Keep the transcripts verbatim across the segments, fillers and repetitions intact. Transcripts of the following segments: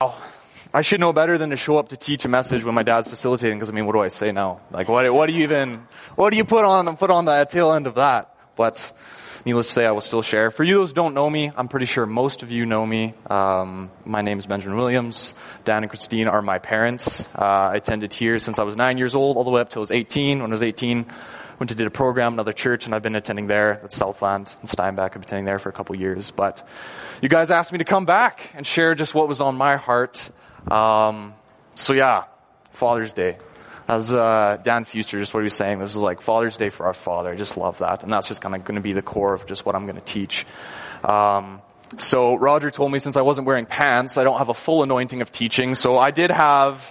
wow, I should know better than to show up to teach a message when my dad's facilitating, because I mean, what do I say now? Like, what, what do you even, what do you put on, put on the tail end of that? But needless to say, I will still share. For you those who don't know me, I'm pretty sure most of you know me. Um, my name is Benjamin Williams. Dan and Christine are my parents. Uh, I attended here since I was nine years old, all the way up till I was eighteen. When I was eighteen, went to did a program, another church, and I've been attending there. That's Southland and Steinbach. I've been attending there for a couple years. But you guys asked me to come back and share just what was on my heart. Um, so yeah, Father's Day. As uh, Dan Fuster, just what he was saying, this is like Father's Day for our Father. I just love that. And that's just kind of going to be the core of just what I'm going to teach. Um, so Roger told me since I wasn't wearing pants, I don't have a full anointing of teaching. So I did have,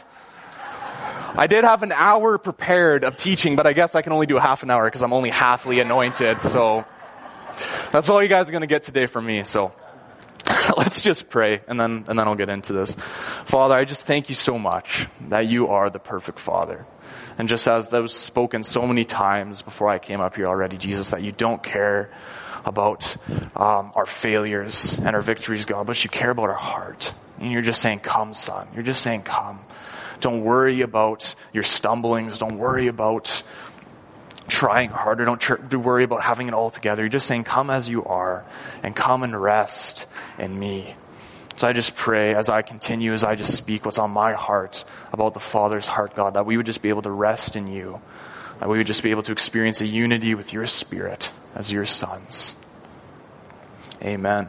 I did have an hour prepared of teaching, but I guess I can only do a half an hour because I'm only halfly anointed. So that's all you guys are going to get today from me. So let's just pray, and then and then I'll get into this. Father, I just thank you so much that you are the perfect Father. And just as that was spoken so many times before I came up here already, Jesus, that you don't care about um, our failures and our victories, God, but you care about our heart. And you're just saying, come, son. You're just saying, come. Don't worry about your stumblings. Don't worry about trying harder. Don't tr- worry about having it all together. You're just saying, come as you are, and come and rest in me. So I just pray as I continue, as I just speak what's on my heart about the Father's heart, God, that we would just be able to rest in you, that we would just be able to experience a unity with your Spirit as your sons. Amen.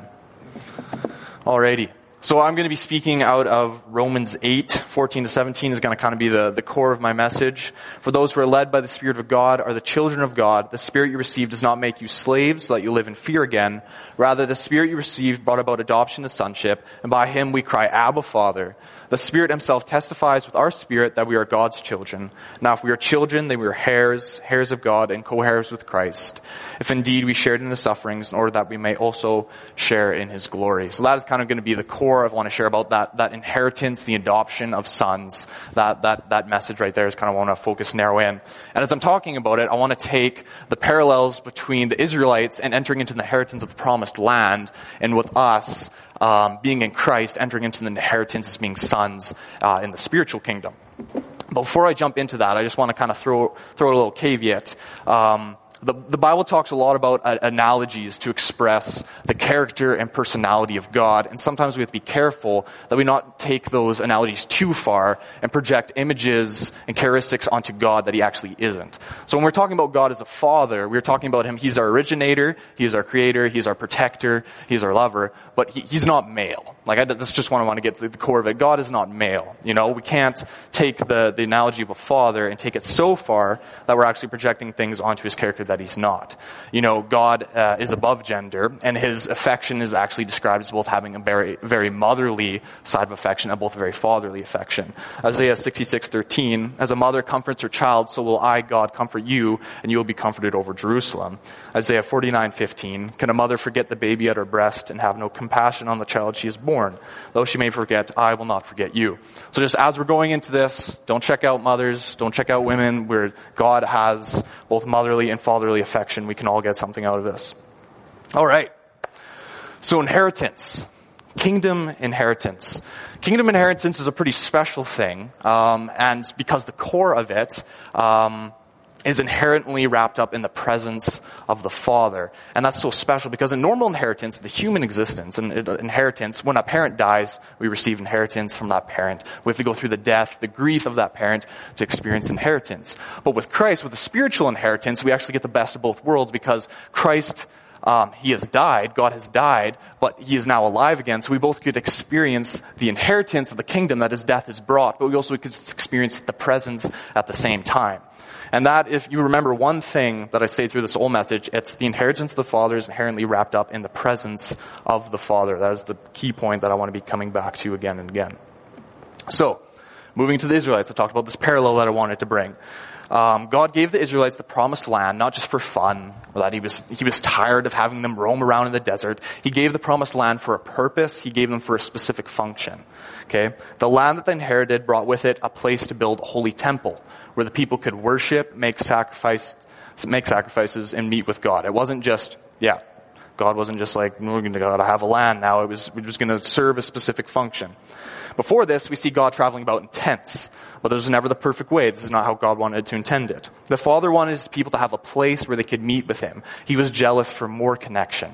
Alrighty. So I'm going to be speaking out of Romans eight, fourteen to seventeen is going to kind of be the, the core of my message. For those who are led by the Spirit of God are the children of God. The Spirit you received does not make you slaves so that you live in fear again. Rather, the Spirit you received brought about adoption to sonship, and by him we cry, Abba, Father. The Spirit himself testifies with our spirit that we are God's children. Now if we are children, then we are heirs, heirs of God, and co-heirs with Christ. If indeed we shared in the sufferings, in order that we may also share in his glory. So that is kind of going to be the core. I want to share about that, that inheritance, the adoption of sons. That, that, that message right there is kind of what I want to focus, narrow in. And as I'm talking about it, I want to take the parallels between the Israelites and entering into the inheritance of the promised land, and with us, um, being in Christ, entering into the inheritance as being sons, uh, in the spiritual kingdom. But before I jump into that, I just want to kind of throw, throw a little caveat. Um, The, the Bible talks a lot about uh, analogies to express the character and personality of God. And sometimes we have to be careful that we not take those analogies too far and project images and characteristics onto God that he actually isn't. So when we're talking about God as a father, we're talking about him. He's our originator. He's our creator. He's our protector. He's our lover. But he, he's not male. Like, I, that's just what I want to get to the core of it. God is not male. You know, we can't take the, the analogy of a father and take it so far that we're actually projecting things onto his character that he's not. You know, God uh, is above gender, and his affection is actually described as both having a very, very motherly side of affection and both a very fatherly affection. Isaiah sixty-six thirteen, as a mother comforts her child, so will I, God, comfort you, and you will be comforted over Jerusalem. Isaiah forty-nine fifteen, can a mother forget the baby at her breast and have no compassion on the child she has born? Though she may forget, I will not forget you. So just as we're going into this, don't check out mothers, don't check out women, where God has both motherly and fatherly affection. We can all get something out of this. All right. So inheritance. Kingdom inheritance. Kingdom inheritance is a pretty special thing, um, and because the core of it um, is inherently wrapped up in the presence of the Father. And that's so special because in normal inheritance, the human existence and inheritance, when a parent dies, we receive inheritance from that parent. We have to go through the death, the grief of that parent to experience inheritance. But with Christ, with the spiritual inheritance, we actually get the best of both worlds because Christ, um, he has died, God has died, but he is now alive again. So we both get to experience the inheritance of the kingdom that his death has brought, but we also get to experience the presence at the same time. And that, if you remember one thing that I say through this whole message, it's the inheritance of the Father is inherently wrapped up in the presence of the Father. That is the key point that I want to be coming back to again and again. So, moving to the Israelites, I talked about this parallel that I wanted to bring. Um, God gave the Israelites the promised land, not just for fun, or that he was, he was tired of having them roam around in the desert. He gave the promised land for a purpose. He gave them for a specific function. Okay? The land that they inherited brought with it a place to build a holy temple, where the people could worship, make sacrifice, make sacrifices, and meet with God. It wasn't just, yeah, God wasn't just like, we're going to have a land now. It was, it was going to serve a specific function. Before this, we see God traveling about in tents, but this was never the perfect way. This is not how God wanted to intend it. The Father wanted his people to have a place where they could meet with him. He was jealous for more connection,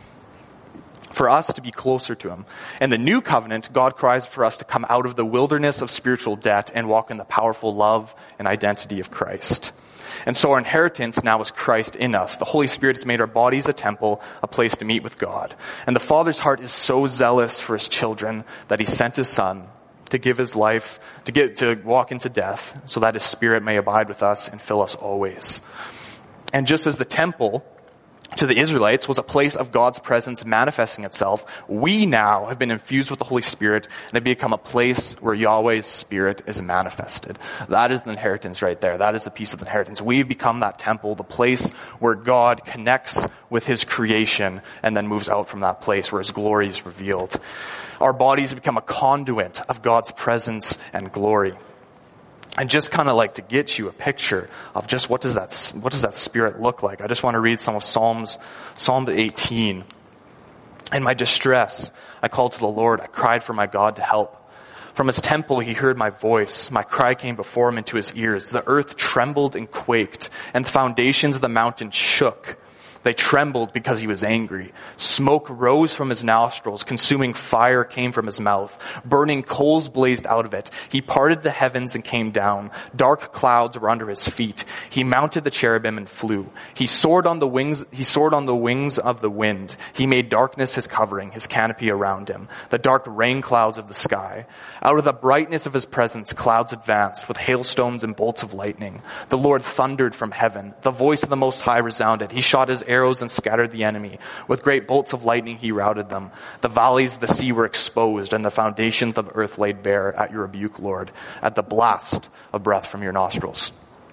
for us to be closer to him. In the new covenant, God cries for us to come out of the wilderness of spiritual debt and walk in the powerful love and identity of Christ. And so our inheritance now is Christ in us. The Holy Spirit has made our bodies a temple, a place to meet with God. And the Father's heart is so zealous for his children that he sent his Son to give his life, to get, to walk into death, so that his Spirit may abide with us and fill us always. And just as the temple to the Israelites was a place of God's presence manifesting itself, we now have been infused with the Holy Spirit and have become a place where Yahweh's Spirit is manifested. That is the inheritance right there. That is the piece of the inheritance. We've become that temple, the place where God connects with his creation and then moves out from that place where his glory is revealed. Our bodies have become a conduit of God's presence and glory. And just kind of like to get you a picture of just what does that, what does that Spirit look like? I just want to read some of Psalms, Psalm eighteen. In my distress, I called to the Lord. I cried for my God to help. From his temple, he heard my voice. My cry came before him into his ears. The earth trembled and quaked, and the foundations of the mountain shook. They trembled because he was angry. Smoke rose from his nostrils. Consuming fire came from his mouth. Burning coals blazed out of it. He parted the heavens and came down. Dark clouds were under his feet. He mounted the cherubim and flew. He soared on the wings, he soared on the wings of the wind. He made darkness his covering, his canopy around him, the dark rain clouds of the sky. Out of the brightness of his presence, clouds advanced with hailstones and bolts of lightning. The Lord thundered from heaven. The voice of the Most High resounded. He shot his arrows and scattered the enemy. With great bolts of lightning he routed them. The valleys of the sea were exposed, and the foundations of the earth laid bare at your rebuke, Lord, at the blast of breath from your nostrils.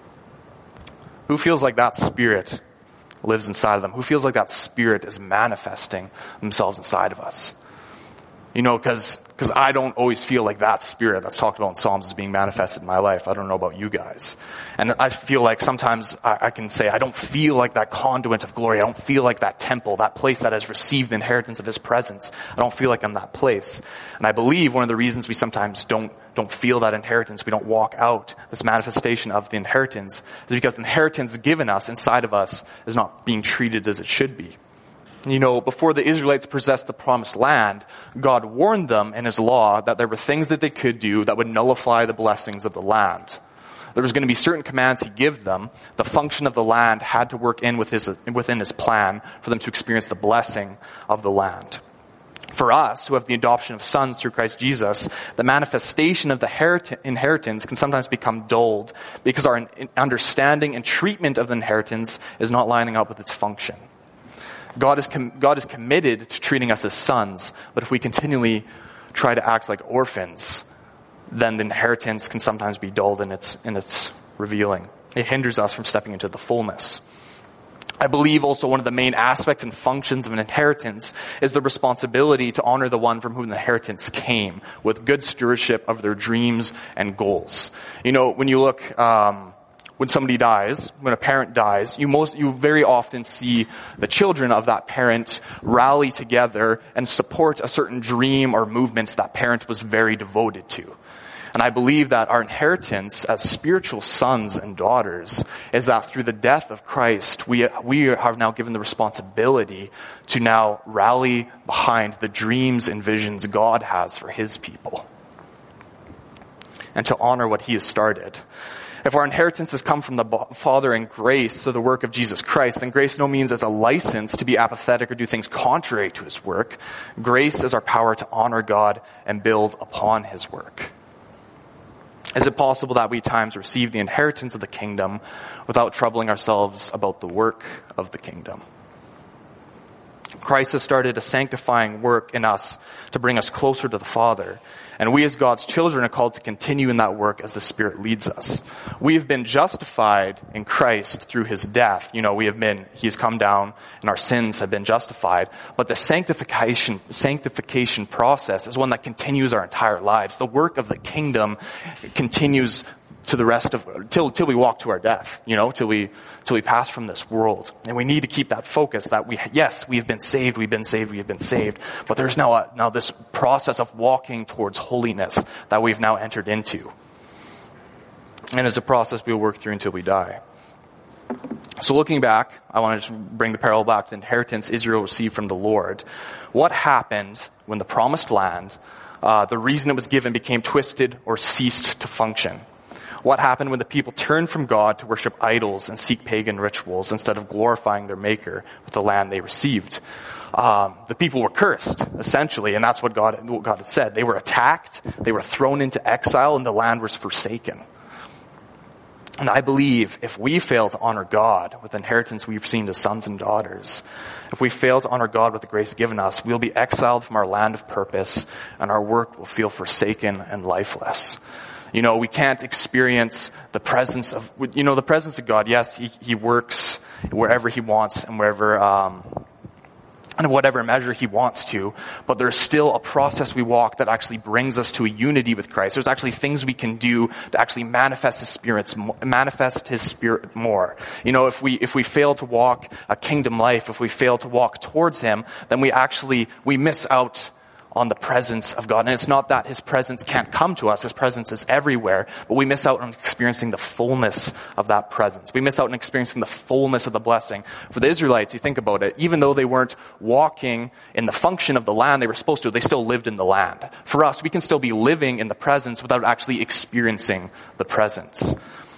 Who feels like that Spirit lives inside of them? Who feels like that Spirit is manifesting themselves inside of us? You know, because because I don't always feel like that Spirit that's talked about in Psalms is being manifested in my life. I don't know about you guys. And I feel like sometimes I, I can say I don't feel like that conduit of glory. I don't feel like that temple, that place that has received the inheritance of his presence. I don't feel like I'm that place. And I believe one of the reasons we sometimes don't don't feel that inheritance, we don't walk out this manifestation of the inheritance, is because the inheritance given us inside of us is not being treated as it should be. You know, before the Israelites possessed the promised land, God warned them in his law that there were things that they could do that would nullify the blessings of the land. There was going to be certain commands he gave them. The function of the land had to work in with his, within his plan for them to experience the blessing of the land. For us, who have the adoption of sons through Christ Jesus, the manifestation of the inheritance can sometimes become dulled because our understanding and treatment of the inheritance is not lining up with its function. God is com- God is committed to treating us as sons, but if we continually try to act like orphans, then the inheritance can sometimes be dulled in its in its revealing. It hinders us from stepping into the fullness. I believe also one of the main aspects and functions of an inheritance is the responsibility to honor the one from whom the inheritance came, with good stewardship of their dreams and goals. You know, when you look um When somebody dies, when a parent dies, you most, you very often see the children of that parent rally together and support a certain dream or movement that parent was very devoted to. And I believe that our inheritance as spiritual sons and daughters is that through the death of Christ, we, we are now given the responsibility to now rally behind the dreams and visions God has for his people, and to honor what he has started. If our inheritance has come from the Father in grace through the work of Jesus Christ, then grace no means as a license to be apathetic or do things contrary to his work. Grace is our power to honor God and build upon his work. Is it possible that we at times receive the inheritance of the kingdom without troubling ourselves about the work of the kingdom? Christ has started a sanctifying work in us to bring us closer to the Father. And we as God's children are called to continue in that work as the Spirit leads us. We have been justified in Christ through his death. You know, we have been, he's come down and our sins have been justified. But the sanctification, sanctification process is one that continues our entire lives. The work of the kingdom continues to the rest of, till, till we walk to our death, you know, till we, till we pass from this world. And we need to keep that focus that we, yes, we've been saved, we've been saved, we've been saved, but there's now a, now this process of walking towards holiness that we've now entered into. And it's a process we'll work through until we die. So looking back, I want to just bring the parallel back to the inheritance Israel received from the Lord. What happened when the promised land, uh, the reason it was given became twisted or ceased to function? What happened when the people turned from God to worship idols and seek pagan rituals instead of glorifying their Maker with the land they received? Um, the people were cursed, essentially, and that's what God, what God had said. They were attacked, they were thrown into exile, and the land was forsaken. And I believe if we fail to honor God with the inheritance we've seen as sons and daughters, if we fail to honor God with the grace given us, we'll be exiled from our land of purpose, and our work will feel forsaken and lifeless. You know, we can't experience the presence of, you know, the presence of God. Yes, He, he works wherever He wants and wherever, um, and whatever measure He wants to, but there's still a process we walk that actually brings us to a unity with Christ. There's actually things we can do to actually manifest His Spirit's, manifest His Spirit more. You know, if we, if we fail to walk a kingdom life, if we fail to walk towards Him, then we actually, we miss out on the presence of God. And it's not that His presence can't come to us. His presence is everywhere, but we miss out on experiencing the fullness of that presence. We miss out on experiencing the fullness of the blessing. For the Israelites, you think about it, even though they weren't walking in the function of the land they were supposed to, they still lived in the land. For us, we can still be living in the presence without actually experiencing the presence.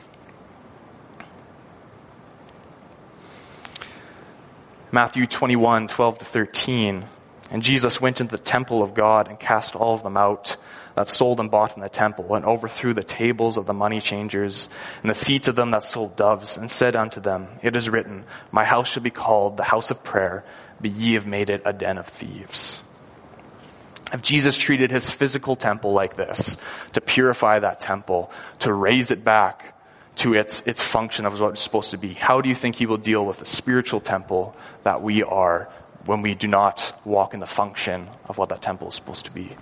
Matthew twenty-one, twelve to thirteen. And Jesus went into the temple of God and cast all of them out that sold and bought in the temple, and overthrew the tables of the money changers and the seats of them that sold doves, and said unto them, It is written, My house shall be called the house of prayer, but ye have made it a den of thieves. If Jesus treated His physical temple like this, to purify that temple, to raise it back to its its function of what it's supposed to be, how do you think He will deal with the spiritual temple that we are when we do not walk in the function of what that temple is supposed to be?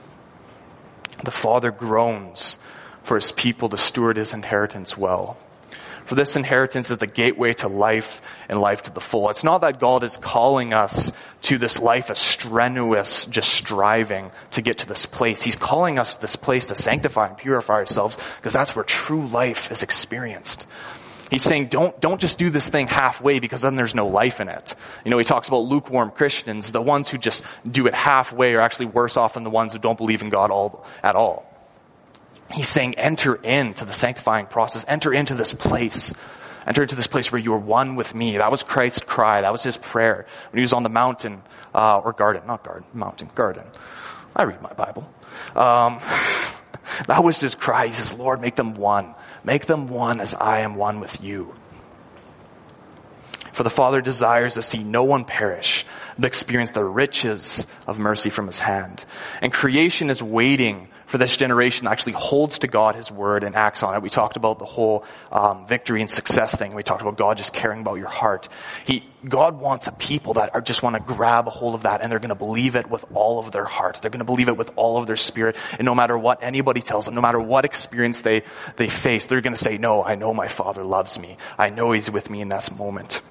The Father groans for His people to steward His inheritance well. For this inheritance is the gateway to life and life to the full. It's not that God is calling us to this life of strenuous, just striving to get to this place. He's calling us to this place to sanctify and purify ourselves, because that's where true life is experienced. He's saying, don't, don't just do this thing halfway, because then there's no life in it. You know, He talks about lukewarm Christians. The ones who just do it halfway are actually worse off than the ones who don't believe in God all, at all. He's saying, enter into the sanctifying process. Enter into this place. Enter into this place where you are one with me. That was Christ's cry. That was His prayer when He was on the mountain, uh, or garden, not garden, mountain, garden. I read my Bible. Um, that was His cry. He says, Lord, make them one. Make them one as I am one with you. For the Father desires to see no one perish, but experience the riches of mercy from His hand. And creation is waiting for this generation that actually holds to God, His word, and acts on it. We talked about the whole um, victory and success thing. We talked about God just caring about your heart. He, God wants a people that are just want to grab a hold of that, and they're going to believe it with all of their heart. They're going to believe it with all of their spirit. And no matter what anybody tells them, no matter what experience they, they face, they're going to say, no, I know my Father loves me. I know He's with me in this moment.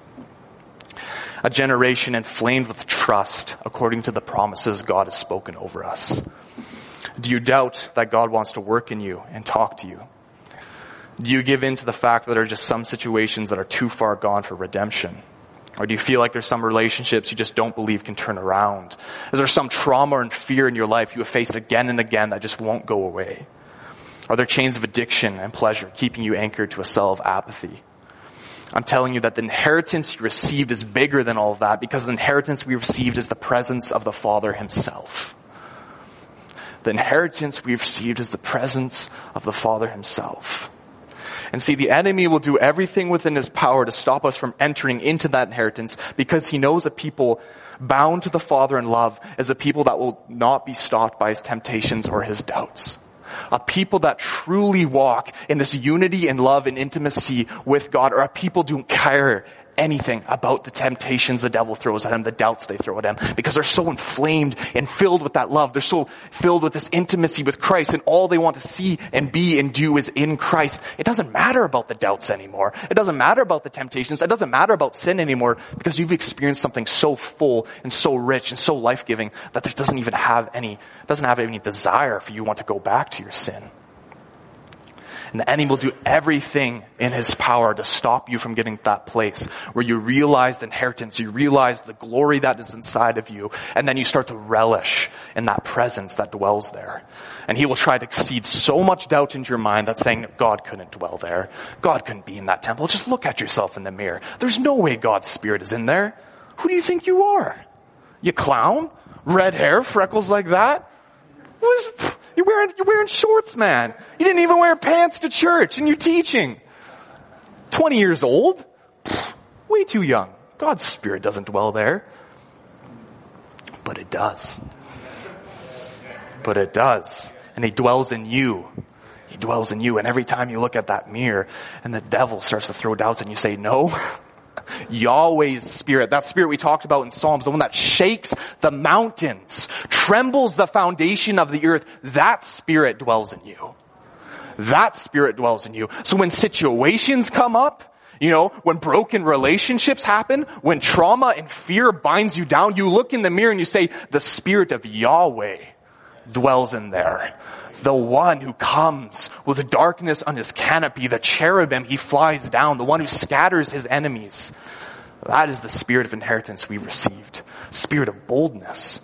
A generation inflamed with trust according to the promises God has spoken over us. Do you doubt that God wants to work in you and talk to you? Do you give in to the fact that there are just some situations that are too far gone for redemption? Or do you feel like there's some relationships you just don't believe can turn around? Is there some trauma and fear in your life you have faced again and again that just won't go away? Are there chains of addiction and pleasure keeping you anchored to a cell of apathy? I'm telling you that the inheritance you received is bigger than all of that, because the inheritance we received is the presence of the Father Himself. The inheritance we've received is the presence of the Father Himself. And see, the enemy will do everything within his power to stop us from entering into that inheritance, because he knows a people bound to the Father in love is a people that will not be stopped by His temptations or His doubts. A people that truly walk in this unity and love and intimacy with God are a people who don't care anything about the temptations the devil throws at him, the doubts they throw at him, because they're so inflamed and filled with that love. They're so filled with this intimacy with Christ, and all they want to see and be and do is in Christ. It doesn't matter about the doubts anymore. It doesn't matter about the temptations. It doesn't matter about sin anymore, because you've experienced something so full and so rich and so life-giving that there doesn't even have any, doesn't have any desire for you want to go back to your sin. And the enemy will do everything in his power to stop you from getting to that place where you realize the inheritance, you realize the glory that is inside of you, and then you start to relish in that presence that dwells there. And he will try to seed so much doubt into your mind that's saying God couldn't dwell there. God couldn't be in that temple. Just look at yourself in the mirror. There's no way God's Spirit is in there. Who do you think you are? You clown? Red hair, freckles like that? What is, you're wearing, you're wearing shorts, man. You didn't even wear pants to church, and you're teaching. twenty years old? Way too young. God's Spirit doesn't dwell there. But it does. But it does. And he dwells in you. He dwells in you. And every time you look at that mirror and the devil starts to throw doubts and you say, no, Yahweh's Spirit, that Spirit we talked about in Psalms, the one that shakes the mountains, trembles the foundation of the earth, that Spirit dwells in you. That Spirit dwells in you. So when situations come up, you know, when broken relationships happen, when trauma and fear binds you down, you look in the mirror and you say, the Spirit of Yahweh dwells in there. The one who comes with the darkness on his canopy, the cherubim, he flies down, the one who scatters his enemies. That is the spirit of inheritance we received. Spirit of boldness.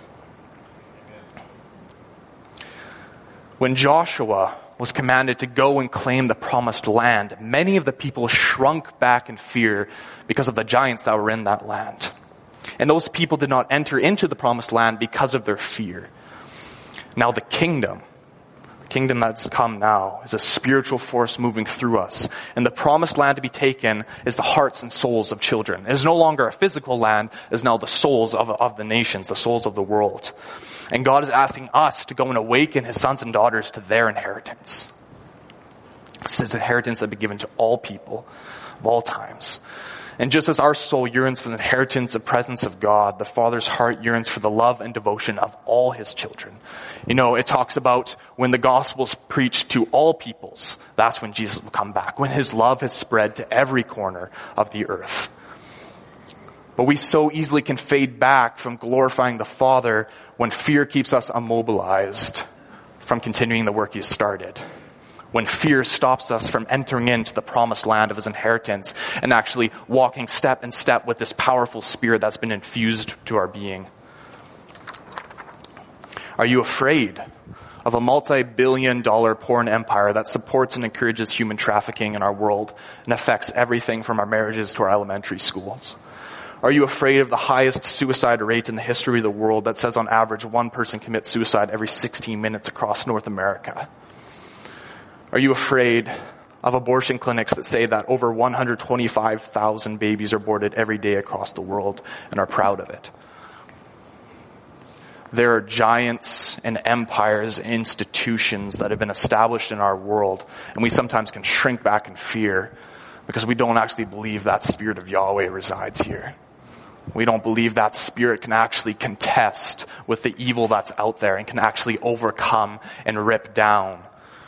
When Joshua was commanded to go and claim the promised land, many of the people shrunk back in fear because of the giants that were in that land. And those people did not enter into the promised land because of their fear. Now the kingdom, kingdom that's come now is a spiritual force moving through us. And the promised land to be taken is the hearts and souls of children. It is no longer a physical land, it is now the souls of, of the nations, the souls of the world. And God is asking us to go and awaken his sons and daughters to their inheritance. This is inheritance that will be given to all people of all times. And just as our soul yearns for the inheritance, the presence of God, the Father's heart yearns for the love and devotion of all his children. You know, it talks about when the gospel is preached to all peoples, that's when Jesus will come back, when his love has spread to every corner of the earth. But we so easily can fade back from glorifying the Father when fear keeps us immobilized from continuing the work he started. When fear stops us from entering into the promised land of his inheritance and actually walking step in step with this powerful Spirit that's been infused to our being. Are you afraid of a multi-billion dollar porn empire that supports and encourages human trafficking in our world and affects everything from our marriages to our elementary schools? Are you afraid of the highest suicide rate in the history of the world that says on average one person commits suicide every sixteen minutes across North America? Are you afraid of abortion clinics that say that over one hundred twenty-five thousand babies are aborted every day across the world and are proud of it? There are giants and empires and institutions that have been established in our world, and we sometimes can shrink back in fear because we don't actually believe that Spirit of Yahweh resides here. We don't believe that Spirit can actually contest with the evil that's out there and can actually overcome and rip down.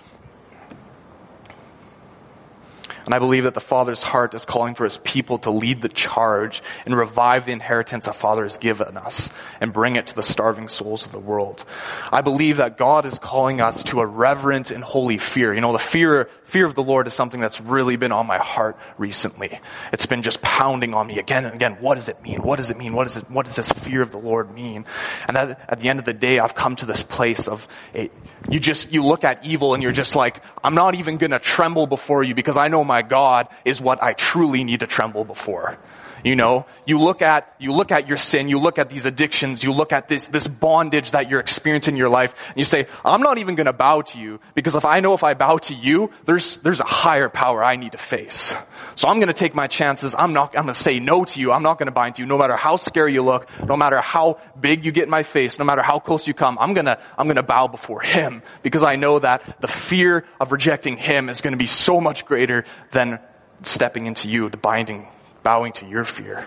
And I believe that the Father's heart is calling for his people to lead the charge and revive the inheritance our Father has given us and bring it to the starving souls of the world. I believe that God is calling us to a reverent and holy fear. You know, the fear, fear of the Lord is something that's really been on my heart recently. It's been just pounding on me again and again. What does it mean? What does it mean? What is it? What does this fear of the Lord mean? And at, at the end of the day, I've come to this place of, it, you just, you look at evil and you're just like, I'm not even gonna tremble before you because I know my God is what I truly need to tremble before. You know, you look at, you look at your sin, you look at these addictions, you look at this, this bondage that you're experiencing in your life, and you say, I'm not even gonna bow to you, because if I know if I bow to you, there's, there's a higher power I need to face. So I'm gonna take my chances, I'm not, I'm gonna say no to you, I'm not gonna bind to you, no matter how scary you look, no matter how big you get in my face, no matter how close you come, I'm gonna, I'm gonna bow before him, because I know that the fear of rejecting him is gonna be so much greater than stepping into you, the binding bowing to your fear.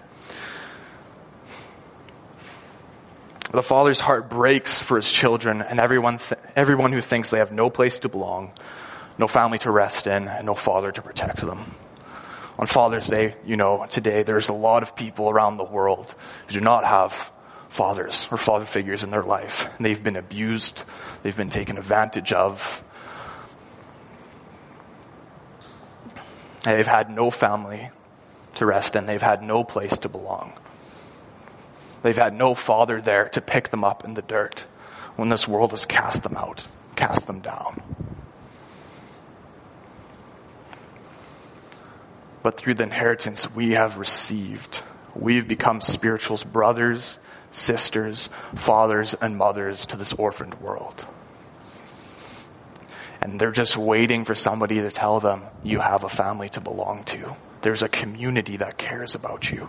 The father's heart breaks for his children and everyone, th- everyone who thinks they have no place to belong, no family to rest in, and no father to protect them. On Father's Day, you know, today there's a lot of people around the world who do not have fathers or father figures in their life. And they've been abused. They've been taken advantage of. And they've had no family to rest in. They've had no place to belong. They've had no father there to pick them up in the dirt when this world has cast them out, cast them down. But through the inheritance we have received, we've become spiritual brothers, sisters, fathers, and mothers to this orphaned world. And they're just waiting for somebody to tell them, you have a family to belong to. There's a community that cares about you.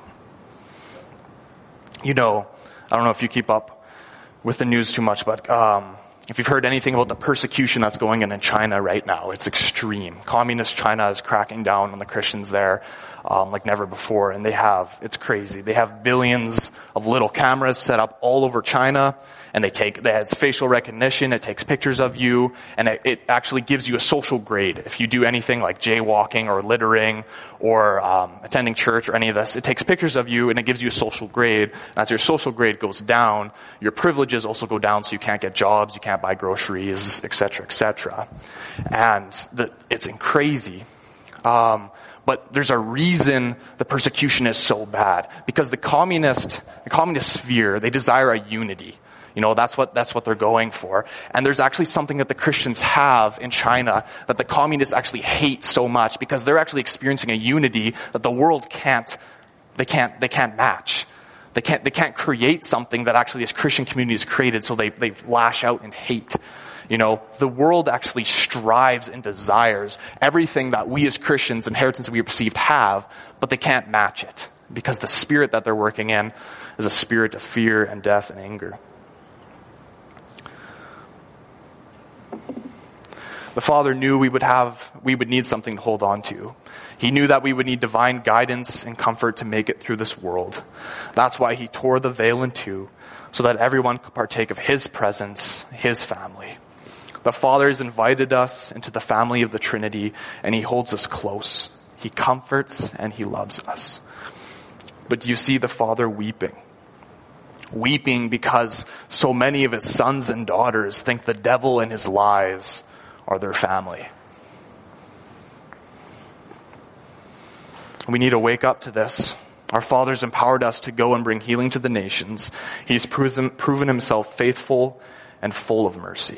You know, I don't know if you keep up with the news too much, but um, if you've heard anything about the persecution that's going on in China right now, it's extreme. Communist China is cracking down on the Christians there um, like never before, and they have, it's crazy. They have billions of little cameras set up all over China, and they take, it has facial recognition, it takes pictures of you, and it, it actually gives you a social grade. If you do anything like jaywalking or littering or um, attending church or any of this, it takes pictures of you and it gives you a social grade. And as your social grade goes down, your privileges also go down, so you can't get jobs, you can't buy groceries, et cetera, et cetera. And the, it's crazy. Um, but there's a reason the persecution is so bad. Because the communist, the communist sphere, they desire a unity. You know, that's what, that's what they're going for. And there's actually something that the Christians have in China that the communists actually hate so much, because they're actually experiencing a unity that the world can't, they can't, they can't match. They can't, they can't create something that actually this Christian community has created, so they, they lash out in hate. You know, the world actually strives and desires everything that we as Christians, inheritance we received, have, but they can't match it. Because the spirit that they're working in is a spirit of fear and death and anger. The Father knew we would have, we would need something to hold on to. He knew that we would need divine guidance and comfort to make it through this world. That's why he tore the veil in two, so that everyone could partake of his presence, his family. The Father has invited us into the family of the Trinity, and he holds us close. He comforts and he loves us. But do you see the Father weeping? Weeping because so many of his sons and daughters think the devil and his lies are their family. We need to wake up to this. Our Father's empowered us to go and bring healing to the nations. He's proven, proven himself faithful and full of mercy.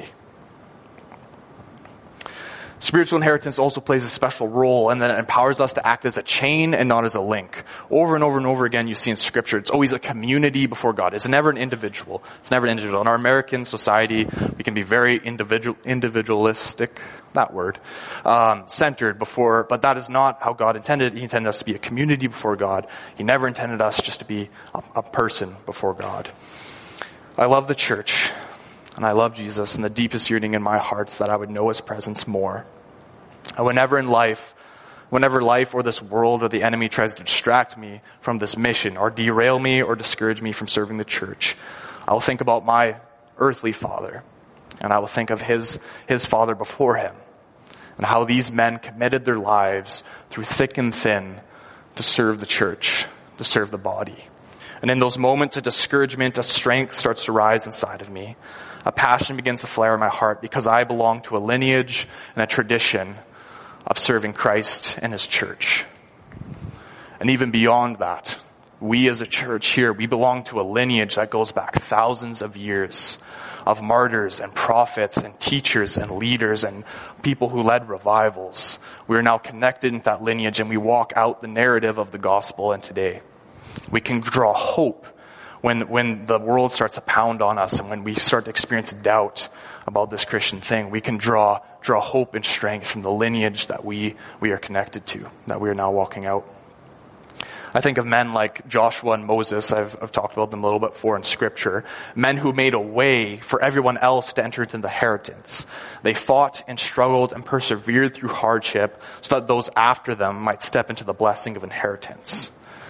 Spiritual inheritance also plays a special role, and then it empowers us to act as a chain and not as a link. Over and over and over again, you see in Scripture, it's always a community before God. It's never an individual. It's never an individual. In our American society, we can be very individual, individualistic, that word, um, centered before, but that is not how God intended. He intended us to be a community before God. He never intended us just to be a, a person before God. I love the church. And I love Jesus, and the deepest yearning in my heart is that I would know his presence more. And whenever in life, whenever life or this world or the enemy tries to distract me from this mission or derail me or discourage me from serving the church, I will think about my earthly father, and I will think of his, his father before him, and how these men committed their lives through thick and thin to serve the church, to serve the body. And in those moments of discouragement, a strength starts to rise inside of me. A passion begins to flare in my heart because I belong to a lineage and a tradition of serving Christ and his church. And even beyond that, we as a church here, we belong to a lineage that goes back thousands of years of martyrs and prophets and teachers and leaders and people who led revivals. We are now connected in that lineage, and we walk out the narrative of the gospel. And today, we can draw hope when when the world starts to pound on us, and when we start to experience doubt about this Christian thing. We can draw draw hope and strength from the lineage that we we are connected to, that we are now walking out. I think of men like Joshua and Moses. I've, I've talked about them a little bit before in Scripture. Men who made a way for everyone else to enter into the inheritance. They fought and struggled and persevered through hardship so that those after them might step into the blessing of inheritance.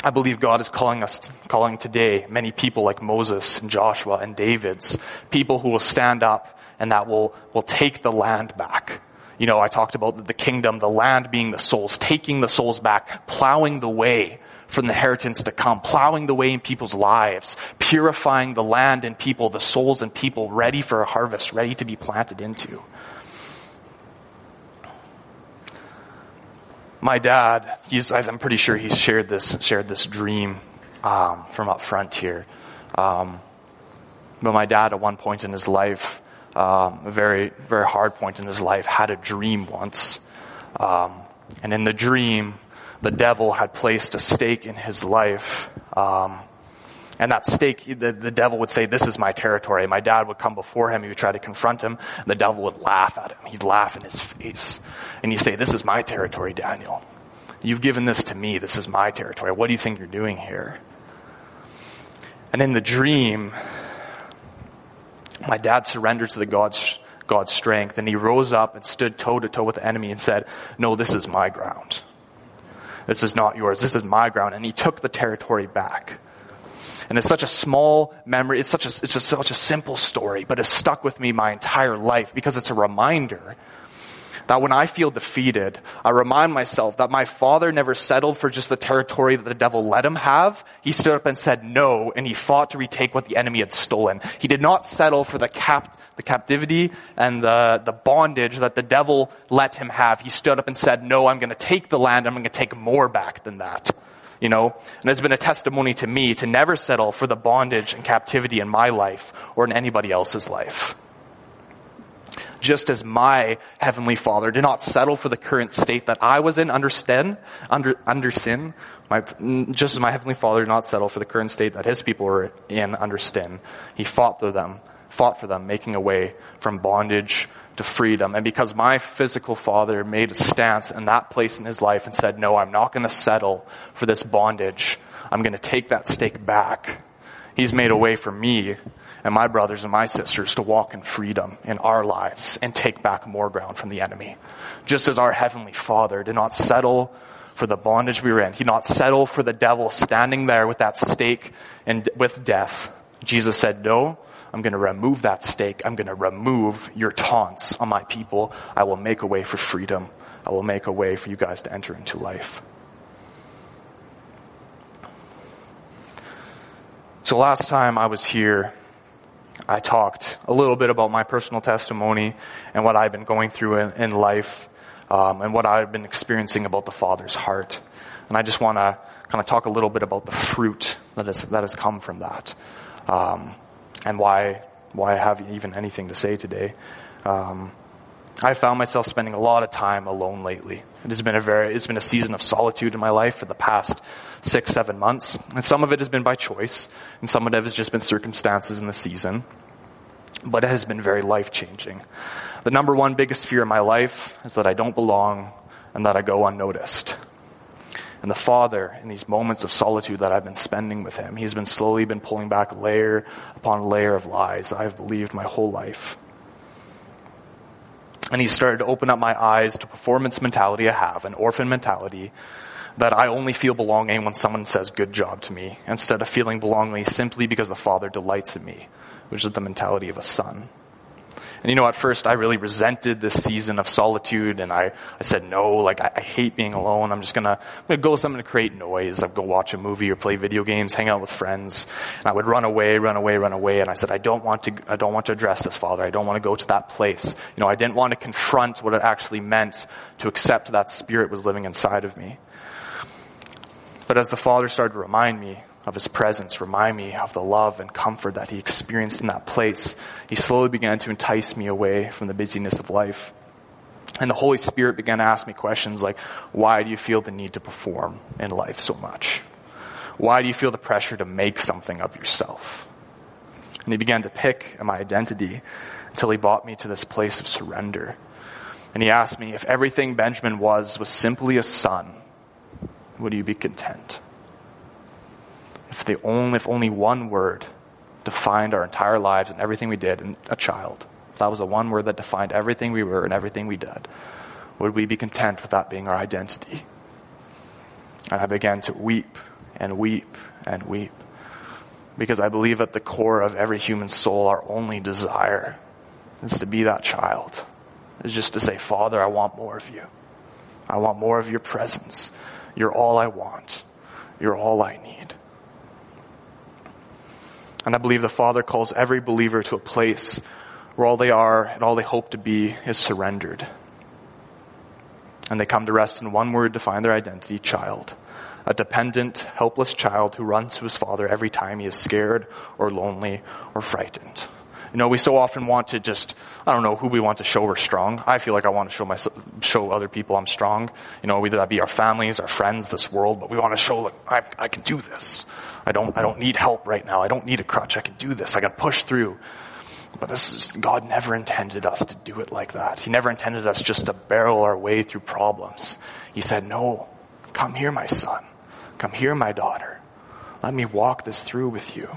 I believe God is calling us, calling today many people like Moses and Joshua and David's, people who will stand up and that will, will take the land back. You know, I talked about the kingdom, the land being the souls, taking the souls back, plowing the way for the inheritance to come, plowing the way in people's lives, purifying the land and people, the souls and people ready for a harvest, ready to be planted into. My dad, he's, I'm pretty sure he's shared this, shared this dream, um, from up front here. Um, but my dad at one point in his life, um, a very, very hard point in his life, had a dream once. Um, and in the dream, the devil had placed a stake in his life, um, and that stake, the, the devil would say, "This is my territory." My dad would come before him, he would try to confront him, and the devil would laugh at him. He'd laugh in his face. And he'd say, "This is my territory, Daniel. You've given this to me. This is my territory. What do you think you're doing here?" And in the dream, my dad surrendered to the God's, God's strength, and he rose up and stood toe to toe with the enemy and said, "No, this is my ground. This is not yours. This is my ground." And he took the territory back. And it's such a small memory. It's such a, it's just such a simple story, but it's stuck with me my entire life because it's a reminder that when I feel defeated, I remind myself that my father never settled for just the territory that the devil let him have. He stood up and said no, and he fought to retake what the enemy had stolen. He did not settle for the cap, the captivity and the, the bondage that the devil let him have. He stood up and said, "No, I'm going to take the land. I'm going to take more back than that." You know, and it's been a testimony to me to never settle for the bondage and captivity in my life or in anybody else's life. Just as my Heavenly Father did not settle for the current state that I was in under sin, under, under sin, my, just as my Heavenly Father did not settle for the current state that His people were in under sin, He fought for them, fought for them, making a way from bondage to freedom. And because my physical father made a stance in that place in his life and said, "No, I'm not going to settle for this bondage. I'm going to take that stake back," He's made a way for me and my brothers and my sisters to walk in freedom in our lives and take back more ground from the enemy. Just as our Heavenly Father did not settle for the bondage we were in, He did not settle for the devil standing there with that stake and with death. Jesus said, "No, I'm going to remove that stake. I'm going to remove your taunts on my people. I will make a way for freedom. I will make a way for you guys to enter into life." So last time I was here, I talked a little bit about my personal testimony and what I've been going through in, in life, um, and what I've been experiencing about the Father's heart. And I just want to kind of talk a little bit about the fruit that has, that has come from that. Um, and why why I have even anything to say today. Um, I found myself spending a lot of time alone lately. It has been a very it's been a season of solitude in my life for the past six, seven months. And some of it has been by choice, and some of it has just been circumstances in the season. But it has been very life-changing. The number one biggest fear in my life is that I don't belong and that I go unnoticed. And the Father, in these moments of solitude that I've been spending with Him, He's been slowly been pulling back layer upon layer of lies I've believed my whole life. And He started to open up my eyes to performance mentality I have, an orphan mentality, that I only feel belonging when someone says good job to me, instead of feeling belonging simply because the Father delights in me, which is the mentality of a son. And you know, at first I really resented this season of solitude, and I, I said, no, like I, I hate being alone. I'm just gonna, I'm gonna go something to create noise. I'd go watch a movie or play video games, hang out with friends. And I would run away, run away, run away. And I said, I don't want to, I don't want to address this, Father. I don't want to go to that place. You know, I didn't want to confront what it actually meant to accept that Spirit was living inside of me. But as the Father started to remind me of His presence, remind me of the love and comfort that He experienced in that place, He slowly began to entice me away from the busyness of life. And the Holy Spirit began to ask me questions like, why do you feel the need to perform in life so much? Why do you feel the pressure to make something of yourself? And He began to pick at my identity until He brought me to this place of surrender. And He asked me, if everything Benjamin was was simply a son, would you be content? If the only, if only one word defined our entire lives and everything we did, and a child, if that was the one word that defined everything we were and everything we did, would we be content with that being our identity? And I began to weep and weep and weep. Because I believe at the core of every human soul, our only desire is to be that child. Is just to say, Father, I want more of you. I want more of your presence. You're all I want. You're all I need. And I believe the Father calls every believer to a place where all they are and all they hope to be is surrendered. And they come to rest in one word to find their identity: child. A dependent, helpless child who runs to his father every time he is scared or lonely or frightened. You know, we so often want to just, I don't know who we want to show we're strong. I feel like I want to show my, show other people I'm strong. You know, whether that be our families, our friends, this world, but we want to show, like, I, I can do this. I don't, I don't need help right now. I don't need a crutch. I can do this. I can push through. But this is, God never intended us to do it like that. He never intended us just to barrel our way through problems. He said, no, come here, my son. Come here, my daughter. Let me walk this through with you.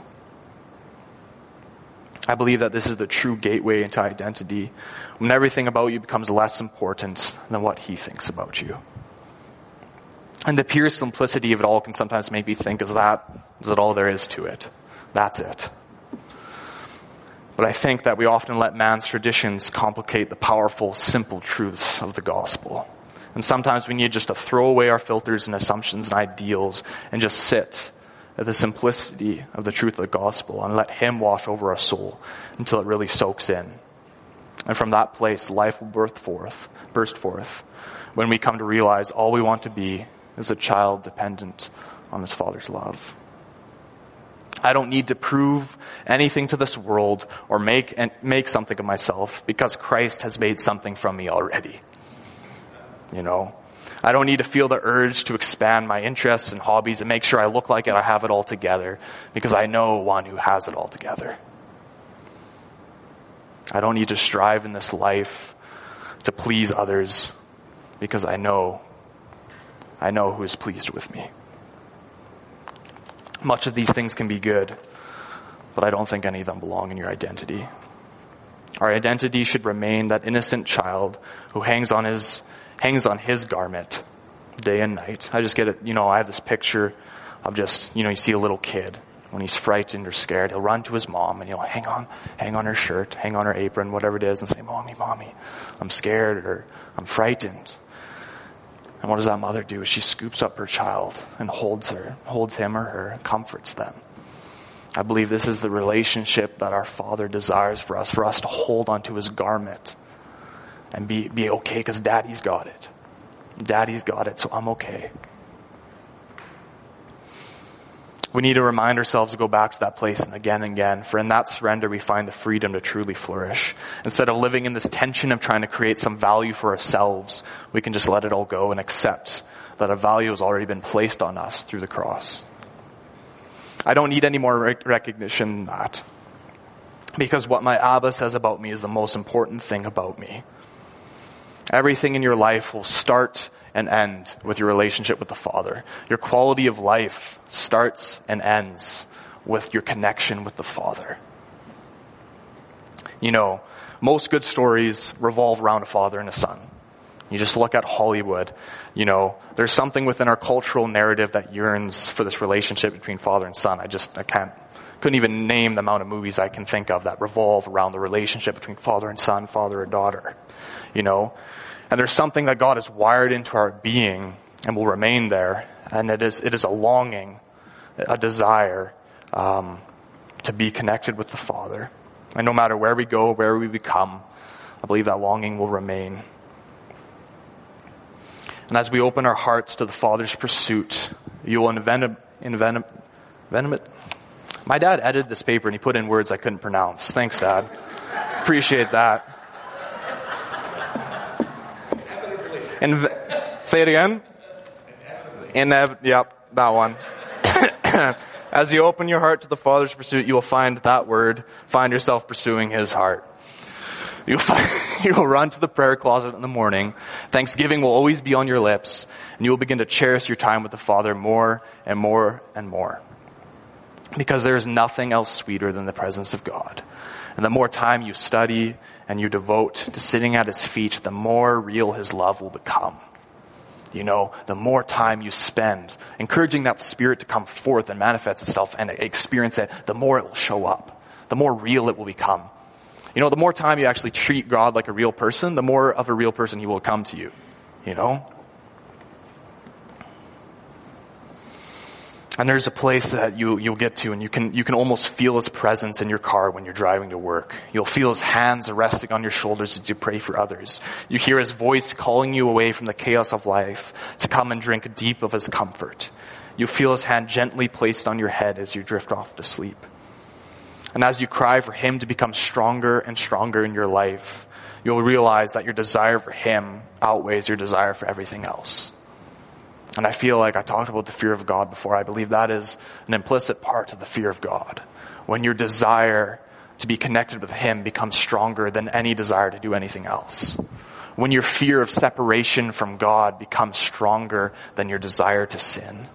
I believe that this is the true gateway into identity, when everything about you becomes less important than what he thinks about you. And the pure simplicity of it all can sometimes make me think, is that, is that all there is to it? That's it. But I think that we often let man's traditions complicate the powerful, simple truths of the gospel. And sometimes we need just to throw away our filters and assumptions and ideals and just sit at the simplicity of the truth of the gospel and let him wash over our soul until it really soaks in. And from that place, life will burst forth, burst forth when we come to realize all we want to be is a child dependent on his Father's love. I don't need to prove anything to this world or make and make something of myself, because Christ has made something from me already. You know, I don't need to feel the urge to expand my interests and hobbies and make sure I look like it, I have it all together, because I know one who has it all together. I don't need to strive in this life to please others, because I know, I know who is pleased with me. Much of these things can be good, but I don't think any of them belong in your identity. Our identity should remain that innocent child who hangs on his hangs on his garment day and night. I just get it, you know, I have this picture of just, you know, you see a little kid when he's frightened or scared, he'll run to his mom and he'll hang on, hang on her shirt, hang on her apron, whatever it is, and say, Mommy, Mommy, I'm scared or I'm frightened. And what does that mother do? She scoops up her child and holds her, holds him or her, and comforts them. I believe this is the relationship that our Father desires for us, for us to hold onto his garment and be, be okay, because Daddy's got it. Daddy's got it, so I'm okay. We need to remind ourselves to go back to that place and again and again, for in that surrender we find the freedom to truly flourish. Instead of living in this tension of trying to create some value for ourselves, we can just let it all go and accept that a value has already been placed on us through the cross. I don't need any more rec- recognition than that, because what my Abba says about me is the most important thing about me. Everything in your life will start and end with your relationship with the Father. Your quality of life starts and ends with your connection with the Father. You know, most good stories revolve around a father and a son. You just look at Hollywood, you know, there's something within our cultural narrative that yearns for this relationship between father and son. I just, I can't, couldn't even name the amount of movies I can think of that revolve around the relationship between father and son, father and daughter, you know. And there's something that God has wired into our being and will remain there. And it is, it is a longing, a desire, um, to be connected with the Father. And no matter where we go, where we become, I believe that longing will remain. And as we open our hearts to the Father's pursuit, you will envenom, envenom, envenom it. My dad edited this paper and he put in words I couldn't pronounce. Thanks, Dad. Appreciate that. And say it again. Inev- yep, that one. As you open your heart to the Father's pursuit, you will find that word. Find yourself pursuing his heart. You'll find, you will run to the prayer closet in the morning. Thanksgiving will always be on your lips, and you will begin to cherish your time with the Father more and more and more. Because there is nothing else sweeter than the presence of God. And the more time you study and you devote to sitting at his feet, the more real his love will become. You know, the more time you spend encouraging that Spirit to come forth and manifest itself and experience it, the more it will show up, the more real it will become. You know, the more time you actually treat God like a real person, the more of a real person he will come to you, you know? And there's a place that you, you'll get to and you can, you can almost feel his presence in your car when you're driving to work. You'll feel his hands resting on your shoulders as you pray for others. You hear his voice calling you away from the chaos of life to come and drink deep of his comfort. You feel his hand gently placed on your head as you drift off to sleep. And as you cry for him to become stronger and stronger in your life, you'll realize that your desire for him outweighs your desire for everything else. And I feel like I talked about the fear of God before. I believe that is an implicit part of the fear of God. When your desire to be connected with him becomes stronger than any desire to do anything else. When your fear of separation from God becomes stronger than your desire to sin.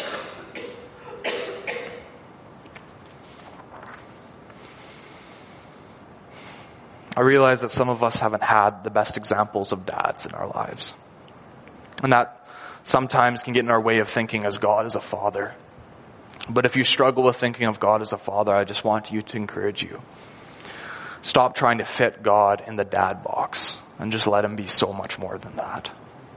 I realize that some of us haven't had the best examples of dads in our lives. And that sometimes can get in our way of thinking as God as a father. But if you struggle with thinking of God as a father, I just want you to encourage you. Stop trying to fit God in the dad box and just let him be so much more than that.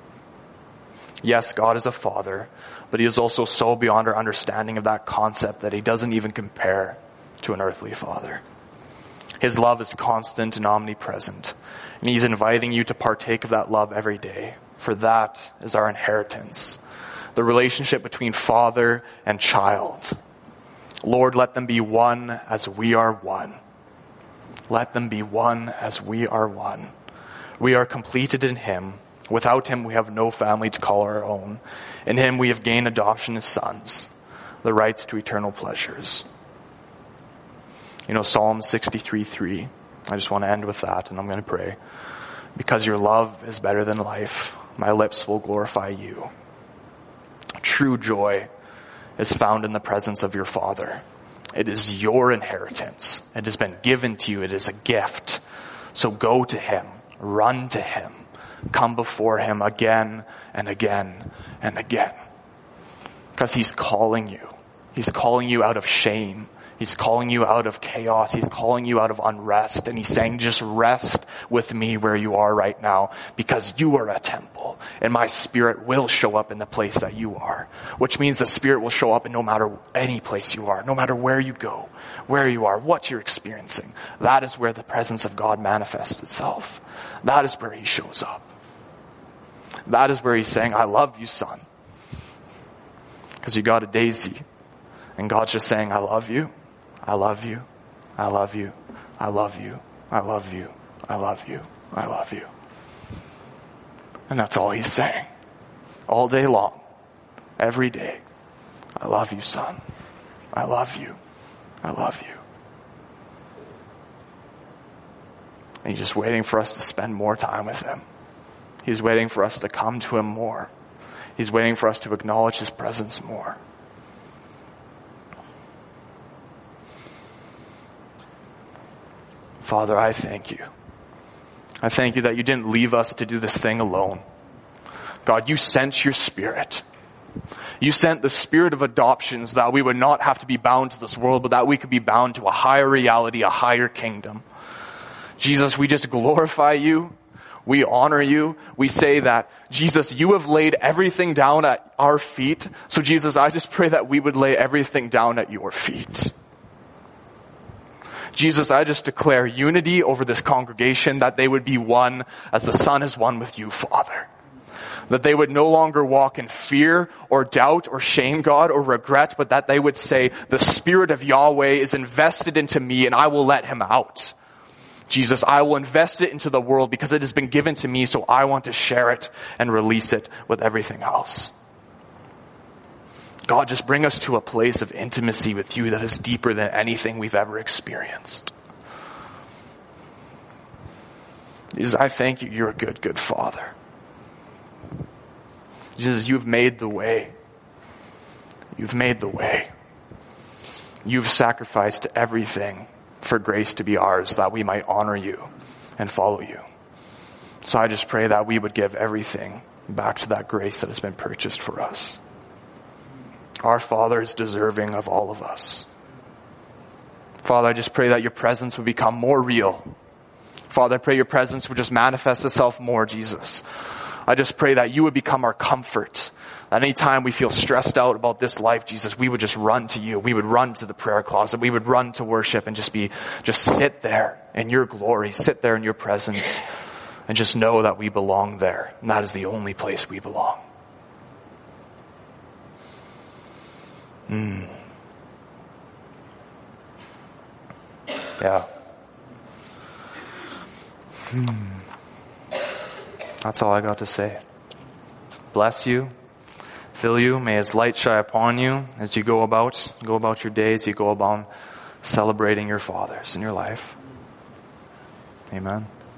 Yes, God is a father, but he is also so beyond our understanding of that concept that he doesn't even compare to an earthly father. His love is constant and omnipresent, and he's inviting you to partake of that love every day. For that is our inheritance. The relationship between father and child. Lord, let them be one as we are one. Let them be one as we are one. We are completed in him. Without him, we have no family to call our own. In him, we have gained adoption as sons, the rights to eternal pleasures. You know, Psalm sixty-three three. I just want to end with that, and I'm going to pray. Because your love is better than life, my lips will glorify you. True joy is found in the presence of your Father. It is your inheritance. It has been given to you. It is a gift. So go to him. Run to him. Come before him again and again and again. Because he's calling you. He's calling you out of shame. He's calling you out of chaos. He's calling you out of unrest. And he's saying, just rest with me where you are right now, because you are a temple and my Spirit will show up in the place that you are, which means the Spirit will show up in no matter any place you are, no matter where you go, where you are, what you're experiencing. That is where the presence of God manifests itself. That is where he shows up. That is where he's saying, I love you, son. Because you got a daisy. And God's just saying, I love you. I love you. I love you. I love you. I love you. I love you. I love you. And that's all he's saying. All day long. Every day. I love you, son. I love you. I love you. And he's just waiting for us to spend more time with him. He's waiting for us to come to him more. He's waiting for us to acknowledge his presence more. Father, I thank you. I thank you that you didn't leave us to do this thing alone. God, you sent your Spirit. You sent the Spirit of adoption so that we would not have to be bound to this world, but that we could be bound to a higher reality, a higher kingdom. Jesus, we just glorify you. We honor you. We say that, Jesus, you have laid everything down at our feet. So Jesus, I just pray that we would lay everything down at your feet. Jesus, I just declare unity over this congregation, that they would be one as the Son is one with you, Father. That they would no longer walk in fear or doubt or shame, God, or regret, but that they would say, the Spirit of Yahweh is invested into me and I will let him out. Jesus, I will invest it into the world because it has been given to me, so I want to share it and release it with everything else. God, just bring us to a place of intimacy with you that is deeper than anything we've ever experienced. Jesus, I thank you, you're a good, good Father. Jesus, you've made the way. You've made the way. You've sacrificed everything for grace to be ours, that we might honor you and follow you. So I just pray that we would give everything back to that grace that has been purchased for us. Our Father is deserving of all of us. Father, I just pray that your presence would become more real. Father, I pray your presence would just manifest itself more, Jesus. I just pray that you would become our comfort. That anytime we feel stressed out about this life, Jesus, we would just run to you. We would run to the prayer closet. We would run to worship and just be, just sit there in your glory, sit there in your presence, and just know that we belong there. And that is the only place we belong. Mm. Yeah. Hmm. That's all I got to say. Bless you. Fill you. May his light shine upon you as you go about, go about your days, you go about celebrating your fathers in your life. Amen.